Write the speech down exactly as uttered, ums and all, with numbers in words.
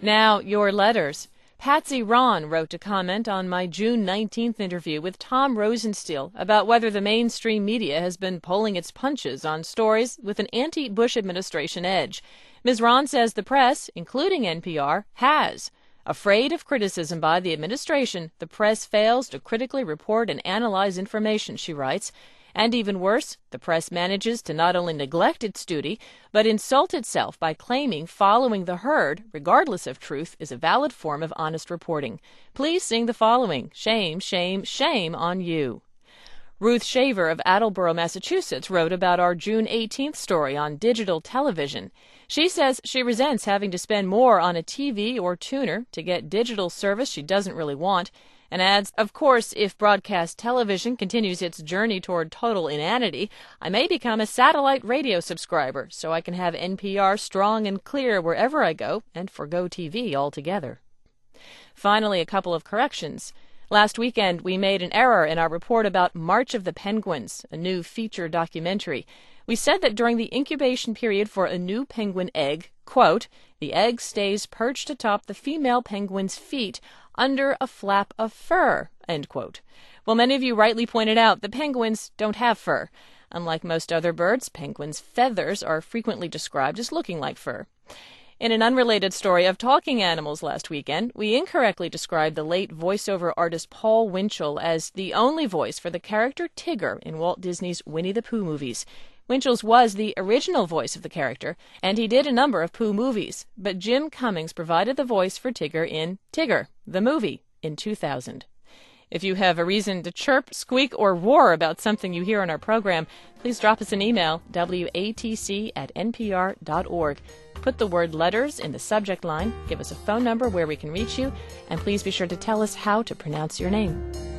Now, your letters. Patsy Ron wrote to comment on my June nineteenth interview with Tom Rosenstiel about whether the mainstream media has been pulling its punches on stories with an anti-Bush administration edge. Miz Ron says the press, including N P R, has. Afraid of criticism by the administration, the press fails to critically report and analyze information, she writes. And even worse, the press manages to not only neglect its duty, but insult itself by claiming following the herd, regardless of truth, is a valid form of honest reporting. Please sing the following: shame, shame, shame on you. Ruth Shaver of Attleboro, Massachusetts, wrote about our June eighteenth story on digital television. She says she resents having to spend more on a T V or tuner to get digital service she doesn't really want, and adds, of course, if broadcast television continues its journey toward total inanity, I may become a satellite radio subscriber so I can have N P R strong and clear wherever I go and forgo T V altogether. Finally, a couple of corrections. Last weekend, we made an error in our report about March of the Penguins, a new feature documentary. We said that during the incubation period for a new penguin egg, quote, the egg stays perched atop the female penguin's feet under a flap of fur, end quote. Well, many of you rightly pointed out that penguins don't have fur. Unlike most other birds, penguins' feathers are frequently described as looking like fur. In an unrelated story of talking animals last weekend, we incorrectly described the late voiceover artist Paul Winchell as the only voice for the character Tigger in Walt Disney's Winnie the Pooh movies. Winchell's was the original voice of the character, and he did a number of Pooh movies, but Jim Cummings provided the voice for Tigger in Tigger, the movie, in two thousand. If you have a reason to chirp, squeak, or roar about something you hear on our program, please drop us an email, W A T C at N P R dot org. Put the word letters in the subject line, give us a phone number where we can reach you, and please be sure to tell us how to pronounce your name.